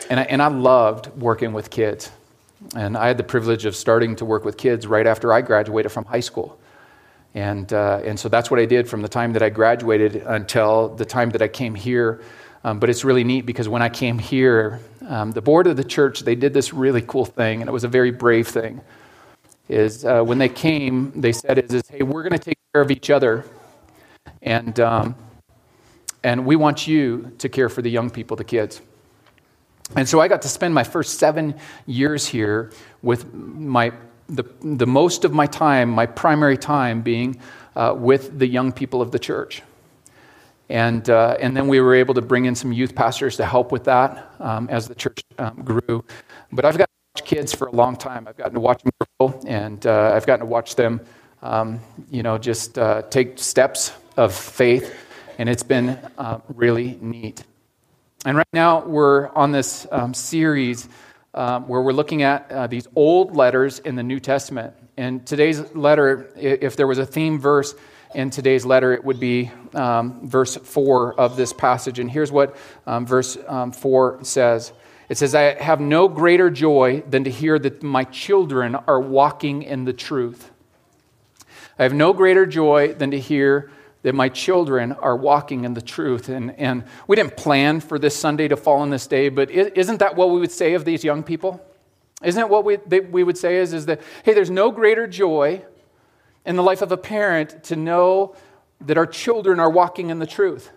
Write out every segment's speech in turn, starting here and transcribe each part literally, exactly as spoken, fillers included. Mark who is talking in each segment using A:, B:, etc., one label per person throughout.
A: and I, and I loved working with kids. And I had the privilege of starting to work with kids right after I graduated from high school. And uh, and so that's what I did from the time that I graduated until the time that I came here. Um, but it's really neat because when I came here, um, the board of the church, they did this really cool thing, and it was a very brave thing. Is uh, when they came, they said, is, is hey, we're going to take care of each other, and um, and we want you to care for the young people, the kids. And so I got to spend my first seven years here with my the the most of my time, my primary time being uh, with the young people of the church. And uh, and then we were able to bring in some youth pastors to help with that um, as the church um, grew. But I've got to watch kids for a long time. I've gotten to watch them grow, and uh, I've gotten to watch them, um, you know, just uh, take steps of faith, and it's been uh, really neat. And right now we're on this um, series um, where we're looking at uh, these old letters in the New Testament. And today's letter, if there was a theme verse in today's letter, it would be um, verse four of this passage. And here's what um, verse um, four says. It says, I have no greater joy than to hear that my children are walking in the truth. I have no greater joy than to hear that my children are walking in the truth. And, and we didn't plan for this Sunday to fall on this day, but isn't that what we would say of these young people? Isn't it what we, they, we would say is, is that, hey, there's no greater joy in the life of a parent to know that our children are walking in the truth.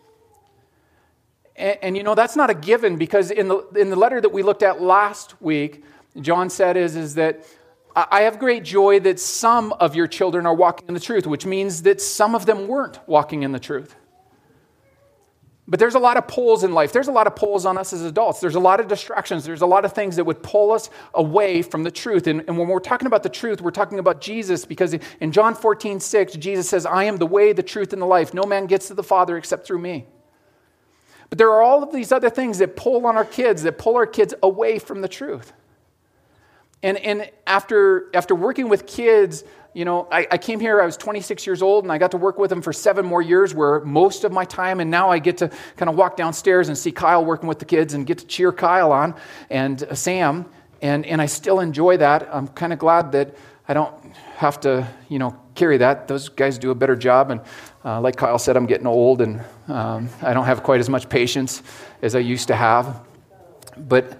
A: And, and you know, that's not a given, because in the in the letter that we looked at last week, John said is, is that I have great joy that some of your children are walking in the truth, which means that some of them weren't walking in the truth. But there's a lot of pulls in life. There's a lot of pulls on us as adults. There's a lot of distractions. There's a lot of things that would pull us away from the truth. And, and when we're talking about the truth, we're talking about Jesus, because in John fourteen six, Jesus says, I am the way, the truth, and the life. No man gets to the Father except through me. But there are all of these other things that pull on our kids, that pull our kids away from the truth. And and after after working with kids, you know, I, I came here, I was twenty-six years old, and I got to work with them for seven more years, where most of my time, and now I get to kind of walk downstairs and see Kyle working with the kids and get to cheer Kyle on, and uh, Sam, and, and I still enjoy that. I'm kind of glad that I don't have to, you know, carry that. Those guys do a better job, and uh, like Kyle said, I'm getting old, and um, I don't have quite as much patience as I used to have. But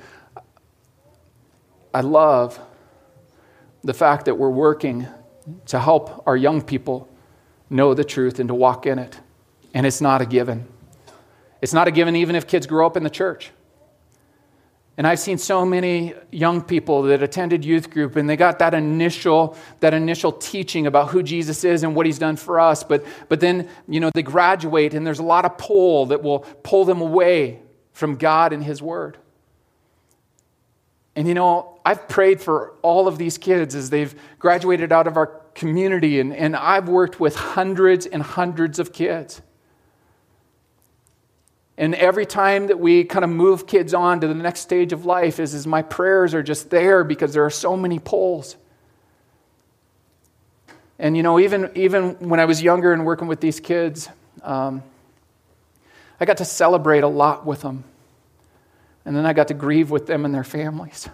A: I love the fact that we're working to help our young people know the truth and to walk in it. And it's not a given. It's not a given even if kids grow up in the church. And I've seen so many young people that attended youth group, and they got that initial that initial teaching about who Jesus is and what he's done for us. But but then, you know, they graduate, and there's a lot of pull that will pull them away from God and his word. And you know, I've prayed for all of these kids as they've graduated out of our community, and, and I've worked with hundreds and hundreds of kids. And every time that we kind of move kids on to the next stage of life is, is my prayers are just there, because there are so many pulls. And you know, even, even when I was younger and working with these kids, um, I got to celebrate a lot with them. And then I got to grieve with them and their families.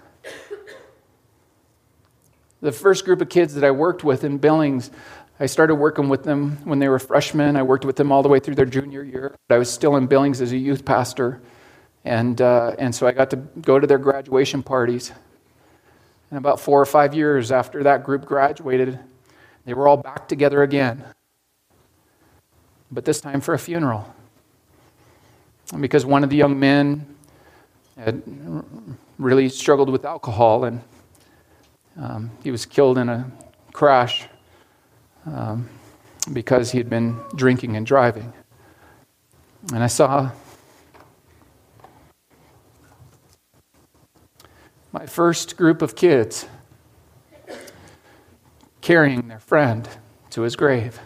A: The first group of kids that I worked with in Billings, I started working with them when they were freshmen. I worked with them all the way through their junior year. I was still in Billings as a youth pastor. And uh, and so I got to go to their graduation parties. And about four or five years after that group graduated, they were all back together again. But this time for a funeral. And because one of the young men had really struggled with alcohol, and um, he was killed in a crash um, because he had been drinking and driving. And I saw my first group of kids carrying their friend to his grave.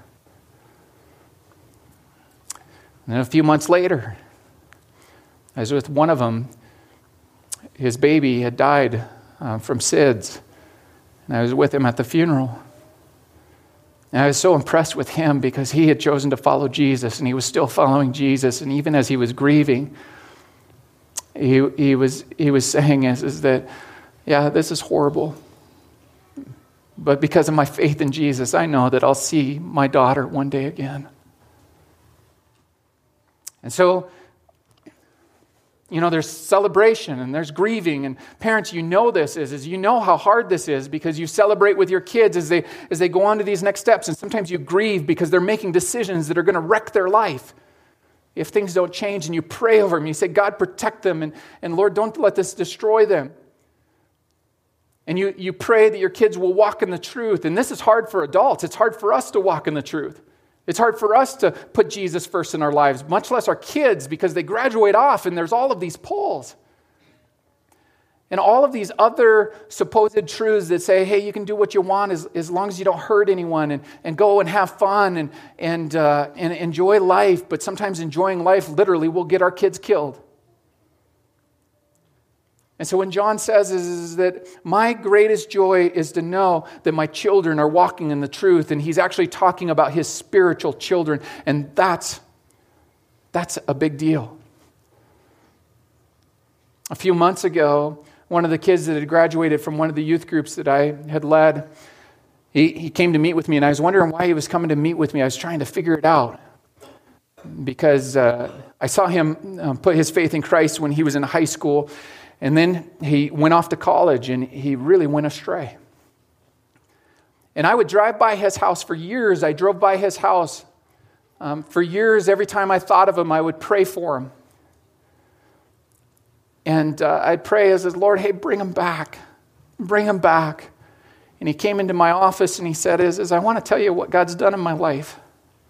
A: And then a few months later, I was with one of them. His baby had died uh, from S I D S, and I was with him at the funeral. And I was so impressed with him because he had chosen to follow Jesus, and he was still following Jesus, and even as he was grieving, he, he, was, he was saying is, is that, yeah, this is horrible. But because of my faith in Jesus, I know that I'll see my daughter one day again. And so, you know, there's celebration and there's grieving. And parents, you know this is, is you know how hard this is because you celebrate with your kids as they as they go on to these next steps. And sometimes you grieve because they're making decisions that are going to wreck their life if things don't change. And you pray over them. You say, God, protect them. And, and Lord, don't let this destroy them. And you, you pray that your kids will walk in the truth. And this is hard for adults. It's hard for us to walk in the truth. It's hard for us to put Jesus first in our lives, much less our kids, because they graduate off and there's all of these pulls. And all of these other supposed truths that say, hey, you can do what you want as, as long as you don't hurt anyone and, and go and have fun and, and, uh, and enjoy life. But sometimes enjoying life literally will get our kids killed. And so when John says is, is that my greatest joy is to know that my children are walking in the truth, and he's actually talking about his spiritual children, and that's, that's a big deal. A few months ago, one of the kids that had graduated from one of the youth groups that I had led, he, he came to meet with me, and I was wondering why he was coming to meet with me. I was trying to figure it out because uh, I saw him um, put his faith in Christ when he was in high school. And then he went off to college, and he really went astray. And I would drive by his house for years. I drove by his house um, for years. Every time I thought of him, I would pray for him. And uh, I'd pray as, Lord, hey, bring him back. Bring him back. And he came into my office, and he said, is, is I want to tell you what God's done in my life.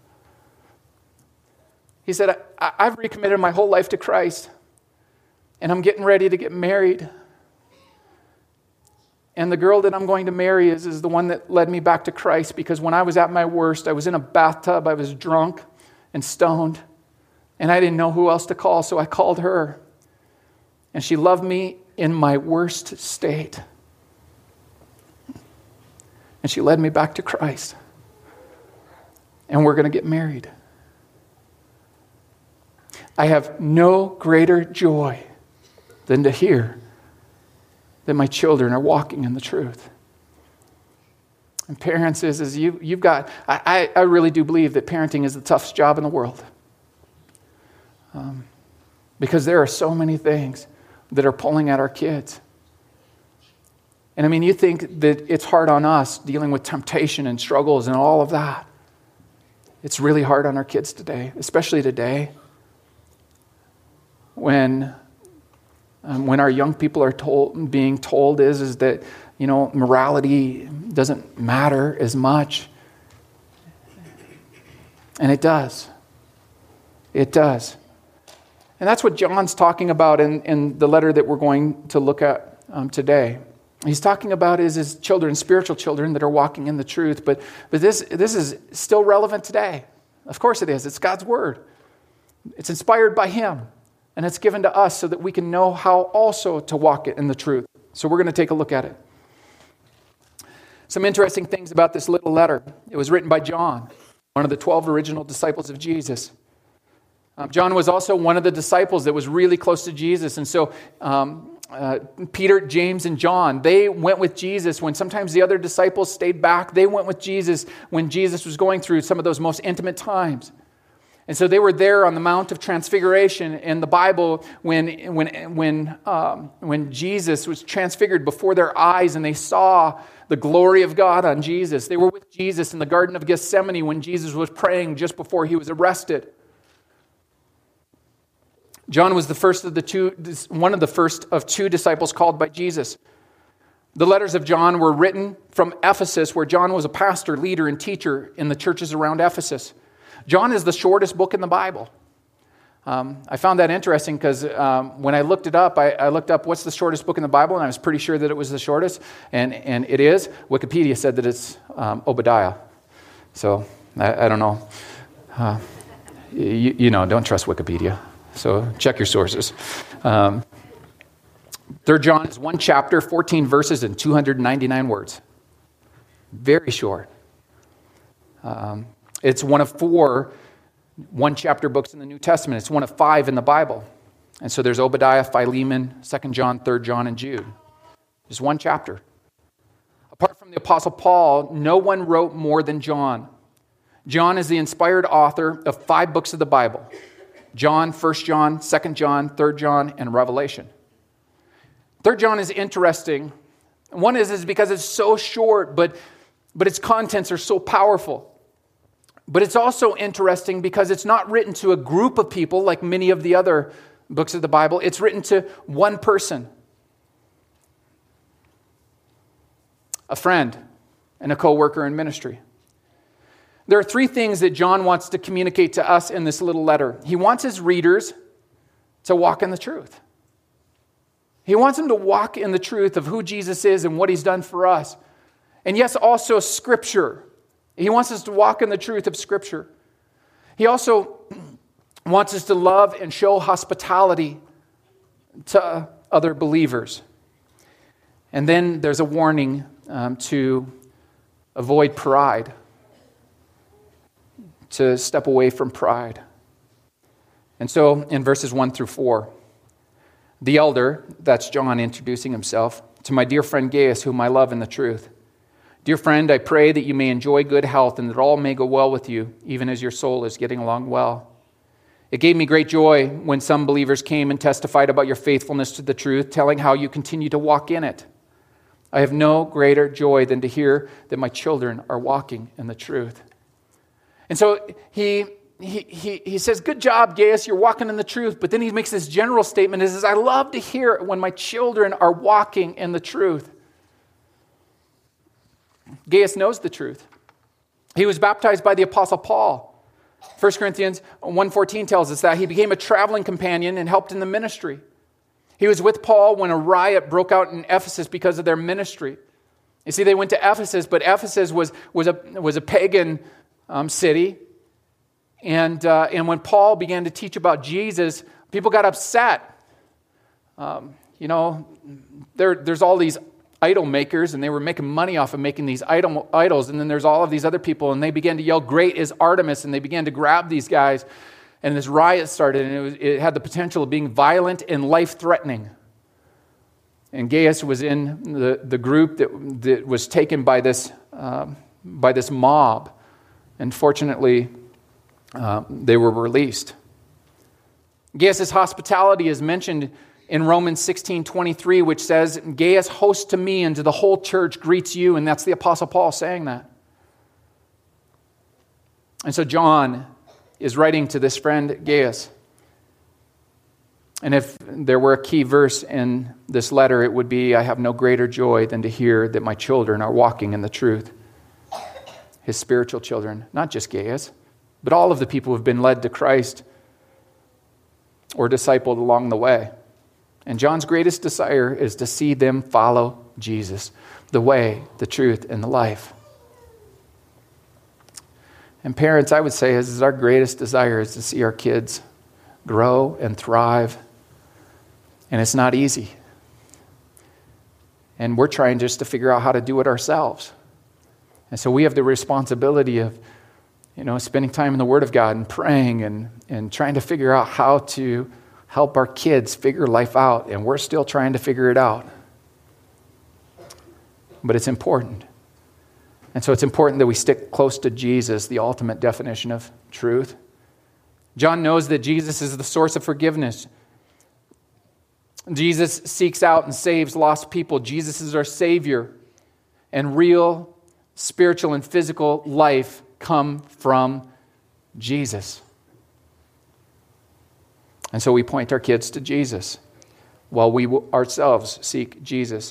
A: He said, I, I've recommitted my whole life to Christ. And I'm getting ready to get married. And the girl that I'm going to marry is, is the one that led me back to Christ, because when I was at my worst, I was in a bathtub, I was drunk and stoned, and I didn't know who else to call, so I called her. And she loved me in my worst state. And she led me back to Christ. And we're going to get married. I have no greater joy than to hear that my children are walking in the truth. And parents, is, is you, you've got, I, I really do believe that parenting is the toughest job in the world. Um, because there are so many things that are pulling at our kids. And I mean, you think that it's hard on us dealing with temptation and struggles and all of that. It's really hard on our kids today, especially today, when Um, when our young people are told, being told is, is that, you know, morality doesn't matter as much. And it does. It does. And that's what John's talking about in, in the letter that we're going to look at um, today. He's talking about is his children, spiritual children that are walking in the truth. But, but this, this is still relevant today. Of course it is. It's God's word. It's inspired by him. And it's given to us so that we can know how also to walk it in the truth. So we're going to take a look at it. Some interesting things about this little letter. It was written by John, one of the twelve original disciples of Jesus. Um, John was also one of the disciples that was really close to Jesus. And so um, uh, Peter, James, and John, they went with Jesus when sometimes the other disciples stayed back. They went with Jesus when Jesus was going through some of those most intimate times. And so they were there on the Mount of Transfiguration in the Bible when when when um, when Jesus was transfigured before their eyes, and they saw the glory of God on Jesus. They were with Jesus in the Garden of Gethsemane when Jesus was praying just before he was arrested. John was the first of the two, one of the first of two disciples called by Jesus. The letters of John were written from Ephesus, where John was a pastor, leader, and teacher in the churches around Ephesus. John is the shortest book in the Bible. Um, I found that interesting because um, when I looked it up, I, I looked up what's the shortest book in the Bible, and I was pretty sure that it was the shortest, and, and it is. Wikipedia said that it's um, Obadiah. So, I, I don't know. Uh, you, you know, don't trust Wikipedia. So, check your sources. Um, Third John is one chapter, fourteen verses, and two hundred ninety-nine words. Very short. Um, it's one of four one-chapter books in the New Testament. It's one of five in the Bible. And so there's Obadiah, Philemon, Second John, Third John, and Jude. Just one chapter. Apart from the Apostle Paul, no one wrote more than John. John is the inspired author of five books of the Bible. John, First John, Second John, Third John, and Revelation. Third John is interesting. One is, is because it's so short, but, but its contents are so powerful. But it's also interesting because it's not written to a group of people like many of the other books of the Bible. It's written to one person. A friend and a co-worker in ministry. There are three things that John wants to communicate to us in this little letter. He wants his readers to walk in the truth. He wants them to walk in the truth of who Jesus is and what he's done for us. And yes, also Scripture. He wants us to walk in the truth of Scripture. He also wants us to love and show hospitality to other believers. And then there's a warning um, to avoid pride, to step away from pride. And so in verses one through four, the elder, that's John introducing himself, to my dear friend Gaius, whom I love in the truth. Dear friend, I pray that you may enjoy good health and that all may go well with you, even as your soul is getting along well. It gave me great joy when some believers came and testified about your faithfulness to the truth, telling how you continue to walk in it. I have no greater joy than to hear that my children are walking in the truth. And so he he he, he says, good job, Gaius, you're walking in the truth. But then he makes this general statement. He says, I love to hear it when my children are walking in the truth. Gaius knows the truth. He was baptized by the Apostle Paul. First Corinthians one fourteen tells us that he became a traveling companion and helped in the ministry. He was with Paul when a riot broke out in Ephesus because of their ministry. You see, they went to Ephesus, but Ephesus was, was, a, was a pagan um, city. And, uh, and when Paul began to teach about Jesus, people got upset. Um, you know, there, there's all these idol makers, and they were making money off of making these idol, idols. And then there's all of these other people, and they began to yell, great is Artemis, and they began to grab these guys. And this riot started, and it, was, it had the potential of being violent and life-threatening. And Gaius was in the, the group that, that was taken by this, um, by this mob. And fortunately, uh, they were released. Gaius' hospitality is mentioned in Romans sixteen twenty-three, which says, Gaius, host to me and to the whole church, greets you. And that's the Apostle Paul saying that. And so John is writing to this friend Gaius. And if there were a key verse in this letter, it would be, I have no greater joy than to hear that my children are walking in the truth. His spiritual children, not just Gaius, but all of the people who have been led to Christ or discipled along the way. And John's greatest desire is to see them follow Jesus, the way, the truth, and the life. And parents, I would say, this is our greatest desire, is to see our kids grow and thrive. And it's not easy. And we're trying just to figure out how to do it ourselves. And so we have the responsibility of, you know, spending time in the Word of God and praying and, and trying to figure out how to help our kids figure life out. And we're still trying to figure it out. But it's important. And so it's important that we stick close to Jesus, the ultimate definition of truth. John knows that Jesus is the source of forgiveness. Jesus seeks out and saves lost people. Jesus is our Savior. And real spiritual and physical life come from Jesus. And so we point our kids to Jesus while we ourselves seek Jesus.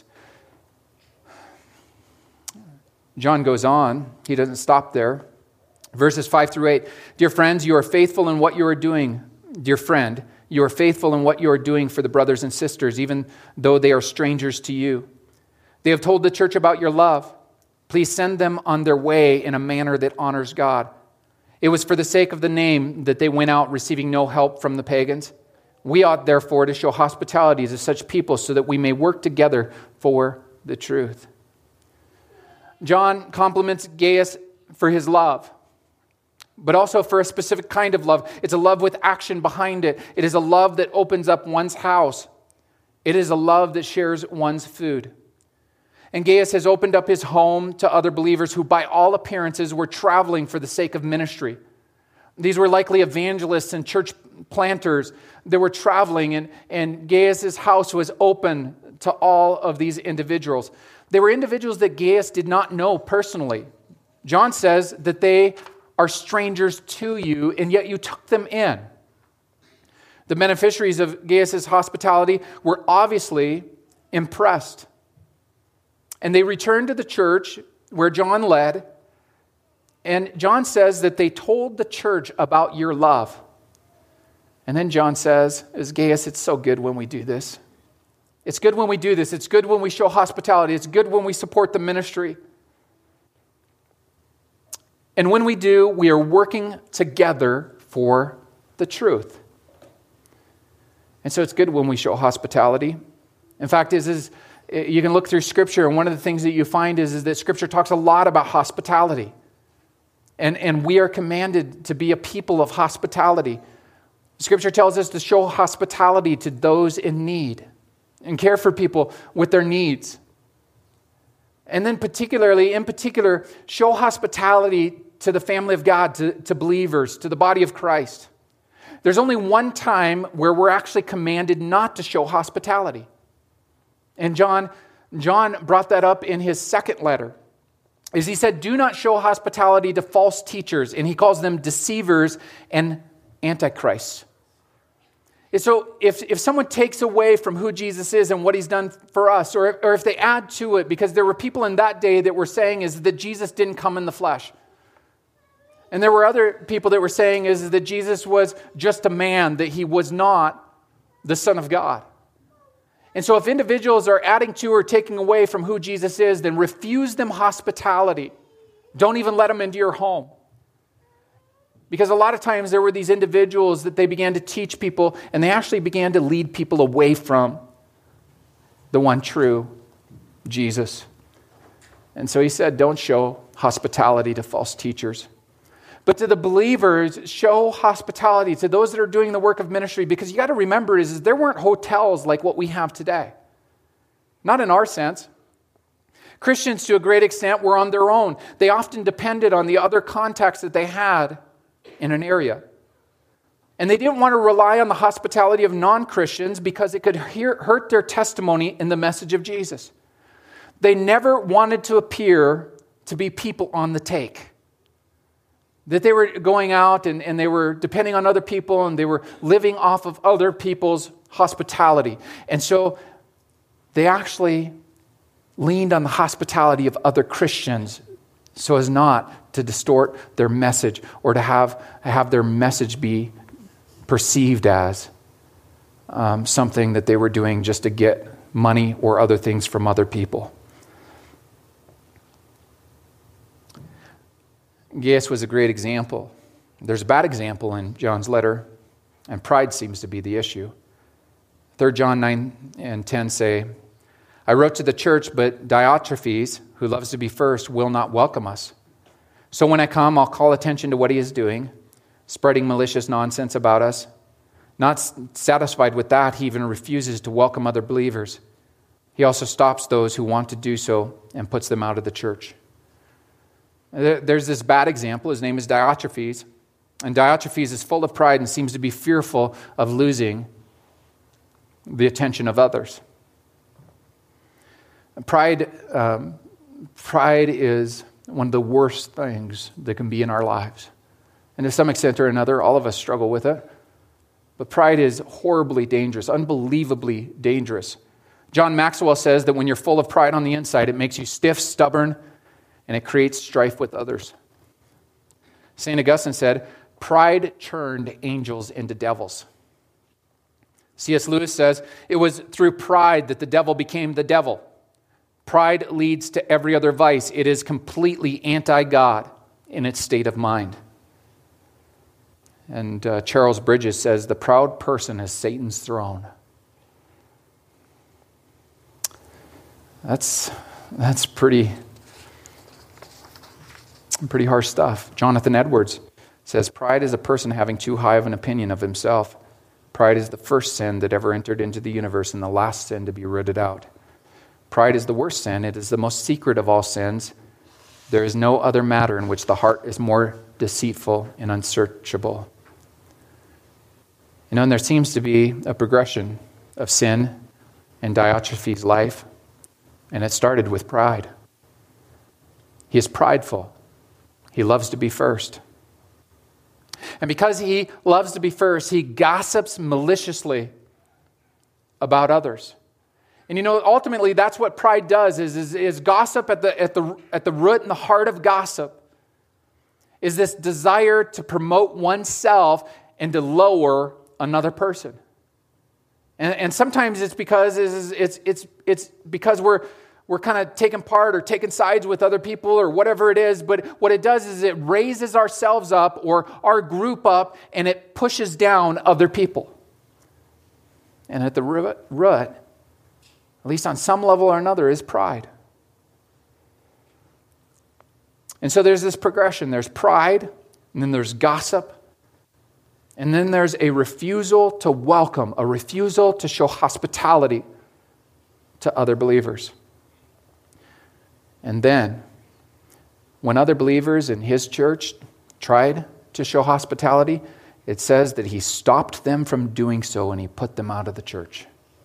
A: John goes on. He doesn't stop there. Verses five through eight. Dear friends, you are faithful in what you are doing. Dear friend, you are faithful in what you are doing for the brothers and sisters, even though they are strangers to you. They have told the church about your love. Please send them on their way in a manner that honors God. It was for the sake of the name that they went out receiving no help from the pagans. We ought therefore to show hospitality to such people so that we may work together for the truth. John compliments Gaius for his love. but also for a specific kind of love. It's a love with action behind it. It is a love that opens up one's house. It is a love that shares one's food. And Gaius has opened up his home to other believers who, by all appearances, were traveling for the sake of ministry. These were likely evangelists and church planters that were traveling, and, and Gaius' house was open to all of these individuals. They were individuals that Gaius did not know personally. John says that they are strangers to you, and yet you took them in. The beneficiaries of Gaius' hospitality were obviously impressed. And they returned to the church where John led, and John says that they told the church about your love. And then John says, "As Gaius, it's so good when we do this. It's good when we do this. It's good when we show hospitality. It's good when we support the ministry. And when we do, we are working together for the truth." And so it's good when we show hospitality. In fact, is is you can look through Scripture, and one of the things that you find is, is that Scripture talks a lot about hospitality. And, and we are commanded to be a people of hospitality. Scripture tells us to show hospitality to those in need and care for people with their needs. And then particularly, in particular, show hospitality to the family of God, to, to believers, to the body of Christ. There's only one time where we're actually commanded not to show hospitality. And John, John brought that up in his second letter. Is he said, "Do not show hospitality to false teachers," and he calls them deceivers and antichrists. And so if, if someone takes away from who Jesus is and what he's done for us, or, or if they add to it, because there were people in that day that were saying is that Jesus didn't come in the flesh. And there were other people that were saying is that Jesus was just a man, that he was not the Son of God. And so if individuals are adding to or taking away from who Jesus is, then refuse them hospitality. Don't even let them into your home. Because a lot of times there were these individuals that they began to teach people, and they actually began to lead people away from the one true Jesus. And so he said, don't show hospitality to false teachers. But to the believers, show hospitality to those that are doing the work of ministry, because you got to remember is, is there weren't hotels like what we have today. Not in our sense. Christians, to a great extent, were on their own. They often depended on the other contacts that they had in an area. And they didn't want to rely on the hospitality of non-Christians because it could hear, hurt their testimony in the message of Jesus. They never wanted to appear to be people on the take. That they were going out and, and they were depending on other people and they were living off of other people's hospitality. And so they actually leaned on the hospitality of other Christians so as not to distort their message or to have, have their message be perceived as um, something that they were doing just to get money or other things from other people. Gaius was a great example. There's a bad example in John's letter, and pride seems to be the issue. Third John nine and ten say, "I wrote to the church, but Diotrephes, who loves to be first, will not welcome us. So when I come, I'll call attention to what he is doing, spreading malicious nonsense about us. Not satisfied with that, he even refuses to welcome other believers. He also stops those who want to do so and puts them out of the church." There's this bad example. His name is Diotrephes. And Diotrephes is full of pride and seems to be fearful of losing the attention of others. Pride, um, pride is one of the worst things that can be in our lives. And to some extent or another, all of us struggle with it. But pride is horribly dangerous, unbelievably dangerous. John Maxwell says that when you're full of pride on the inside, it makes you stiff, stubborn, and it creates strife with others. Saint Augustine said, "Pride turned angels into devils." C S Lewis says, "It was through pride that the devil became the devil. Pride leads to every other vice. It is completely anti-God in its state of mind." And uh, Charles Bridges says, "The proud person is Satan's throne." That's, that's pretty... Pretty harsh stuff. Jonathan Edwards says, pride is a person having too high of an opinion of himself. Pride is the first sin that ever entered into the universe and the last sin to be rooted out. Pride is the worst sin. It is the most secret of all sins. There is no other matter in which the heart is more deceitful and unsearchable. You know, and there seems to be a progression of sin in Diotrephes' life, and it started with pride. He is prideful. He loves to be first. And because he loves to be first, he gossips maliciously about others. And you know, ultimately, that's what pride does, is, is, is gossip at the, at, the, at the root and the heart of gossip is this desire to promote oneself and to lower another person. And, and sometimes it's because it's, it's, it's, it's because we're We're kind of taking part or taking sides with other people or whatever it is. But what it does is it raises ourselves up or our group up, and it pushes down other people. And at the root, root, at least on some level or another, is pride. And so there's this progression. There's pride, and then there's gossip. And then there's a refusal to welcome, a refusal to show hospitality to other believers. And then, when other believers in his church tried to show hospitality, it says that he stopped them from doing so and he put them out of the church.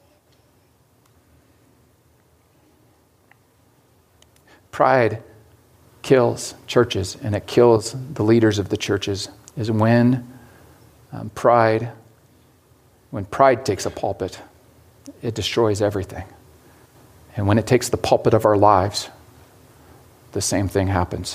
A: Pride kills churches, and it kills the leaders of the churches, is when um, pride, when pride takes a pulpit, it destroys everything. And when it takes the pulpit of our lives, the same thing happens.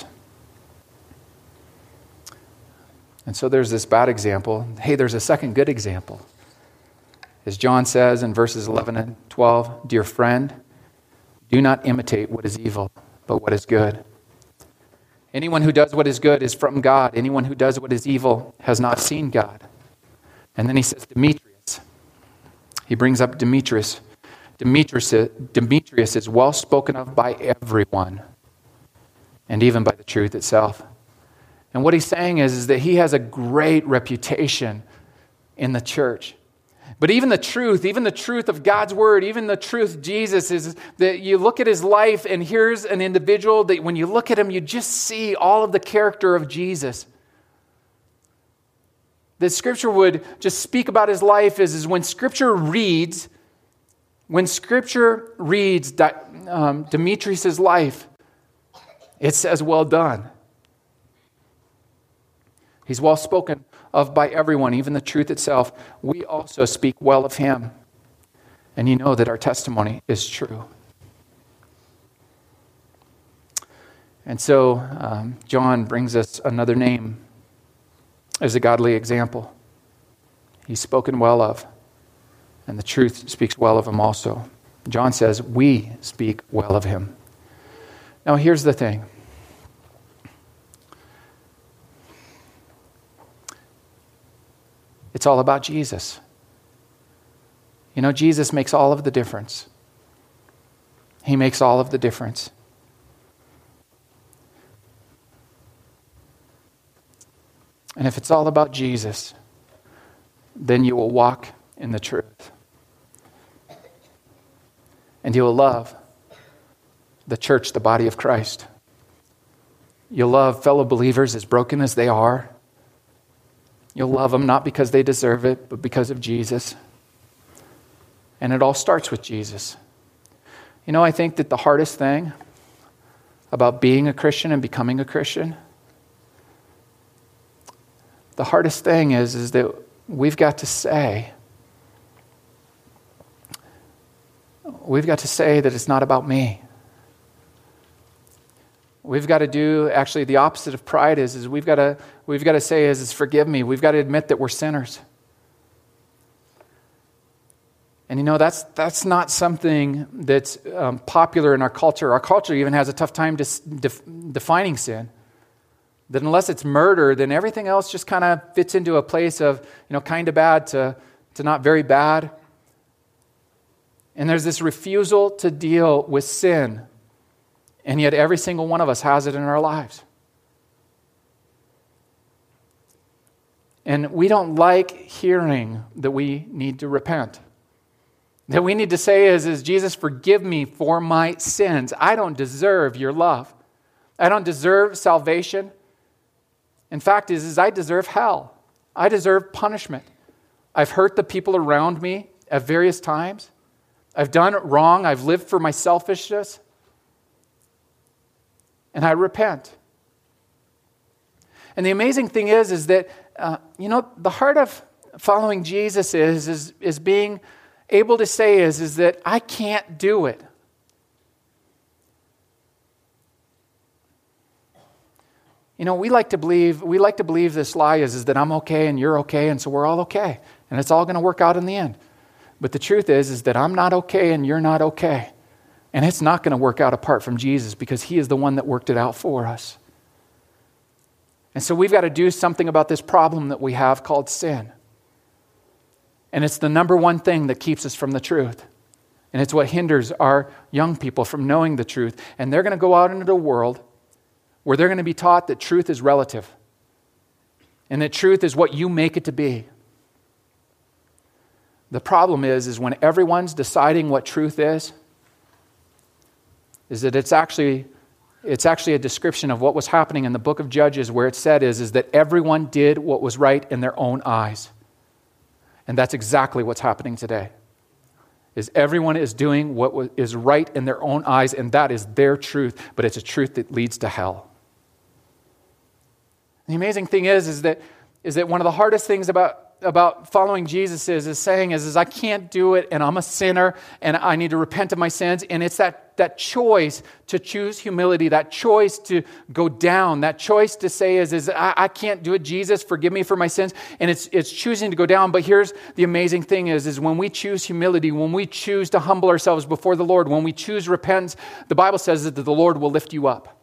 A: And so there's this bad example. Hey, there's a second good example. As John says in verses eleven and twelve, "Dear friend, do not imitate what is evil, but what is good. Anyone who does what is good is from God. Anyone who does what is evil has not seen God." And then he says Demetrius. He brings up Demetrius. Demetrius, Demetrius is well spoken of by everyone, and even by the truth itself. And what he's saying is, is that he has a great reputation in the church. But even the truth, even the truth of God's word, even the truth Jesus, is that you look at his life and here's an individual that when you look at him, you just see all of the character of Jesus. That Scripture would just speak about his life is, is when Scripture reads, when Scripture reads um, Demetrius' life, it says, well done. He's well spoken of by everyone, even the truth itself. We also speak well of him. And you know that our testimony is true. And so um, John brings us another name as a godly example. He's spoken well of, and the truth speaks well of him also. John says, we speak well of him. Now here's the thing. It's all about Jesus. You know, Jesus makes all of the difference. He makes all of the difference. And if it's all about Jesus, then you will walk in the truth. And you will love the church, the body of Christ. You'll love fellow believers as broken as they are. You'll love them not because they deserve it, but because of Jesus. And it all starts with Jesus. You know, I think that the hardest thing about being a Christian and becoming a Christian, the hardest thing is, is that we've got to say, we've got to say that it's not about me. We've got to do actually the opposite of pride is, is we've got to we've got to say is, is forgive me. We've got to admit that we're sinners. And you know, that's that's not something that's um, popular in our culture. Our culture even has a tough time dis- def- defining sin. That unless it's murder, then everything else just kind of fits into a place of, you know, kind of bad to, to not very bad. And there's this refusal to deal with sin. And yet every single one of us has it in our lives. And we don't like hearing that we need to repent. That we need to say is, is Jesus, forgive me for my sins. I don't deserve your love. I don't deserve salvation. In fact, is, is I deserve hell. I deserve punishment. I've hurt the people around me at various times. I've done wrong. I've lived for my selfishness. And I repent. And the amazing thing is, is that, uh, you know, the heart of following Jesus is, is, is being able to say is, is that I can't do it. You know, we like to believe, we like to believe this lie is, is that I'm okay and you're okay, and so we're all okay. And it's all going to work out in the end. But the truth is, is that I'm not okay and you're not okay. And it's not going to work out apart from Jesus, because he is the one that worked it out for us. And so we've got to do something about this problem that we have called sin. And it's the number one thing that keeps us from the truth. And it's what hinders our young people from knowing the truth. And they're going to go out into the world where they're going to be taught that truth is relative. And that truth is what you make it to be. The problem is, is when everyone's deciding what truth is, is that it's actually, it's actually a description of what was happening in the book of Judges, where it said is, is that everyone did what was right in their own eyes. And that's exactly what's happening today. Is everyone is doing what is right in their own eyes, and that is their truth, but it's a truth that leads to hell. The amazing thing is, is that, is that one of the hardest things about about following Jesus is, is saying is, is I can't do it, and I'm a sinner, and I need to repent of my sins. And it's that, that choice to choose humility, that choice to go down, that choice to say is, is I, I can't do it. Jesus, forgive me for my sins. And it's it's choosing to go down. But here's the amazing thing is, is when we choose humility, when we choose to humble ourselves before the Lord, when we choose repentance, the Bible says that the Lord will lift you up.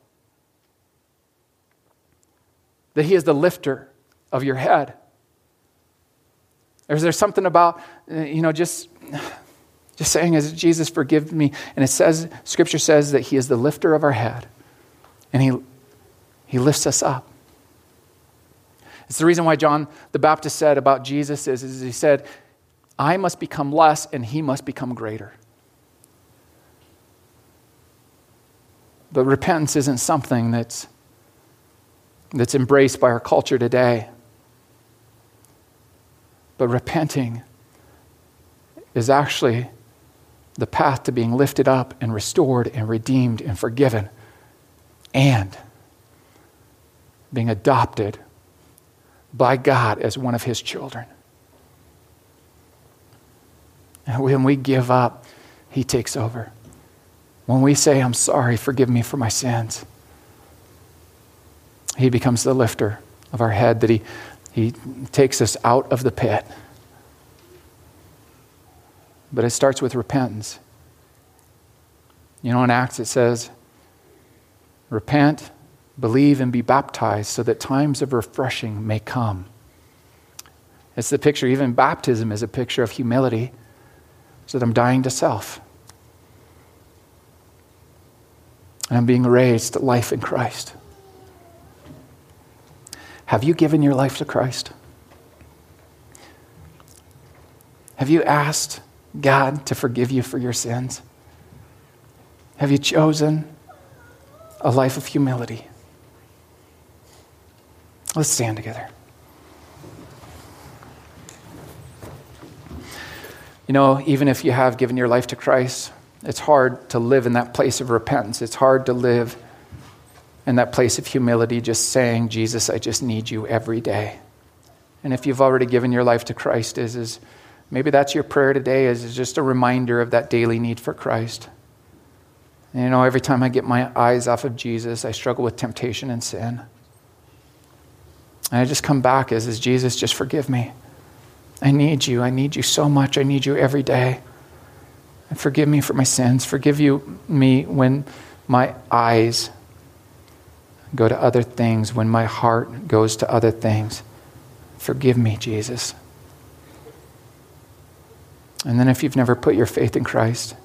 A: That he is the lifter of your head. Or is there something about, you know, just, just saying, as Jesus, forgive me. And it says, Scripture says that he is the lifter of our head. And he, he lifts us up. It's the reason why John the Baptist said about Jesus is, is he said, I must become less and he must become greater. But repentance isn't something that's, that's embraced by our culture today. But repenting is actually the path to being lifted up and restored and redeemed and forgiven, and being adopted by God as one of his children. And when we give up, he takes over. When we say, I'm sorry, forgive me for my sins, he becomes the lifter of our head, that he He takes us out of the pit. But it starts with repentance. You know, in Acts it says, repent, believe, and be baptized so that times of refreshing may come. It's the picture, even baptism is a picture of humility, so that I'm dying to self. And I'm being raised to life in Christ. Have you given your life to Christ? Have you asked God to forgive you for your sins? Have you chosen a life of humility? Let's stand together. You know, even if you have given your life to Christ, it's hard to live in that place of repentance. It's hard to live in that place of humility, just saying, Jesus, I just need you every day. And if you've already given your life to Christ, is, is maybe that's your prayer today, is, is just a reminder of that daily need for Christ. And you know, every time I get my eyes off of Jesus, I struggle with temptation and sin. And I just come back as, is Jesus, just forgive me. I need you. I need you so much. I need you every day. And forgive me for my sins. Forgive you me when my eyes go to other things, when my heart goes to other things. Forgive me, Jesus. And then if you've never put your faith in Christ,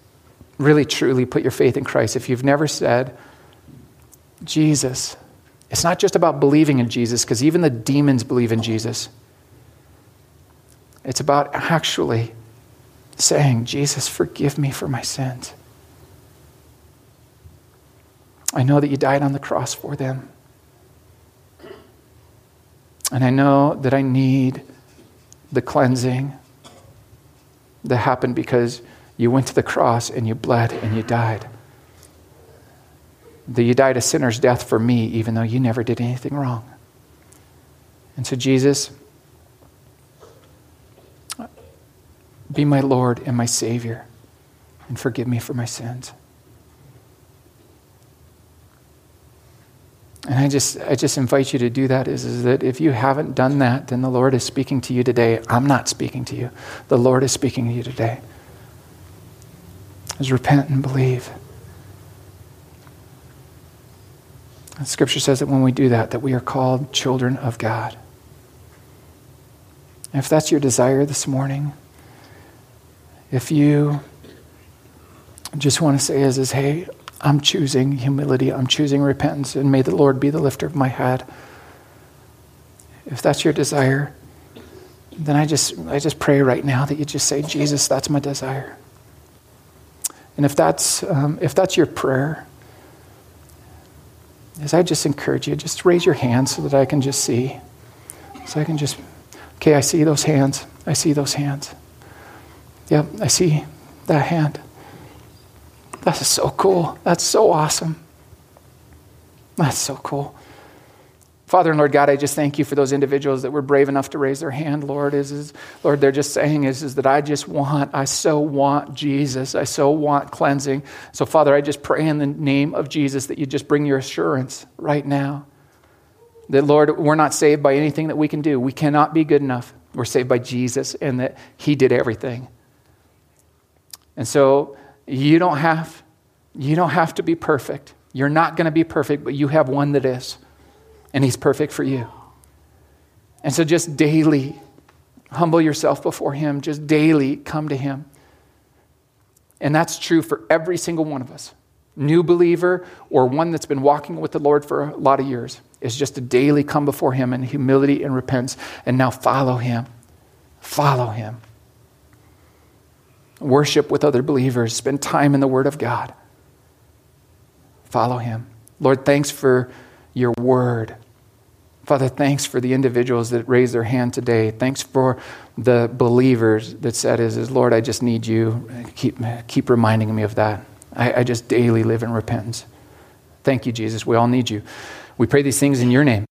A: really truly put your faith in Christ, if you've never said, Jesus, It's not just about believing in Jesus, because even the demons believe in Jesus. It's about actually saying, Jesus, forgive me for my sins. I know that you died on the cross for them. And I know that I need the cleansing that happened because you went to the cross and you bled and you died. That you died a sinner's death for me, even though you never did anything wrong. And so, Jesus, be my Lord and my Savior, and forgive me for my sins. And I just I just invite you to do that, is, is that if you haven't done that, then the Lord is speaking to you today. I'm not speaking to you. The Lord is speaking to you today. Is repent and believe. And Scripture says that when we do that, that we are called children of God. And if that's your desire this morning, if you just want to say is, is hey, I'm choosing humility, I'm choosing repentance, and may the Lord be the lifter of my head. If that's your desire, then I just I just pray right now that you just say, Jesus, that's my desire. And if that's um, if that's your prayer, as I just encourage you, just raise your hand so that I can just see. So I can just, okay, I see those hands. I see those hands. Yep, I see that hand. That is so cool. That's so awesome. That's so cool. Father and Lord God, I just thank you for those individuals that were brave enough to raise their hand, Lord. Is, is Lord, they're just saying is, is that I just want, I so want Jesus. I so want cleansing. So Father, I just pray in the name of Jesus that you just bring your assurance right now. That Lord, we're not saved by anything that we can do. We cannot be good enough. We're saved by Jesus and that he did everything. And so you don't have, you don't have to be perfect. You're not going to be perfect, but you have one that is. And he's perfect for you. And so just daily humble yourself before him. Just daily come to him. And that's true for every single one of us. New believer or one that's been walking with the Lord for a lot of years is just to daily come before him in humility and repentance and now follow him. Follow him. Worship with other believers. Spend time in the Word of God. Follow him. Lord, thanks for your word. Father, thanks for the individuals that raised their hand today. Thanks for the believers that said, is, is Lord, I just need you. Keep, keep reminding me of that. I, I just daily live in repentance. Thank you, Jesus. We all need you. We pray these things in your name.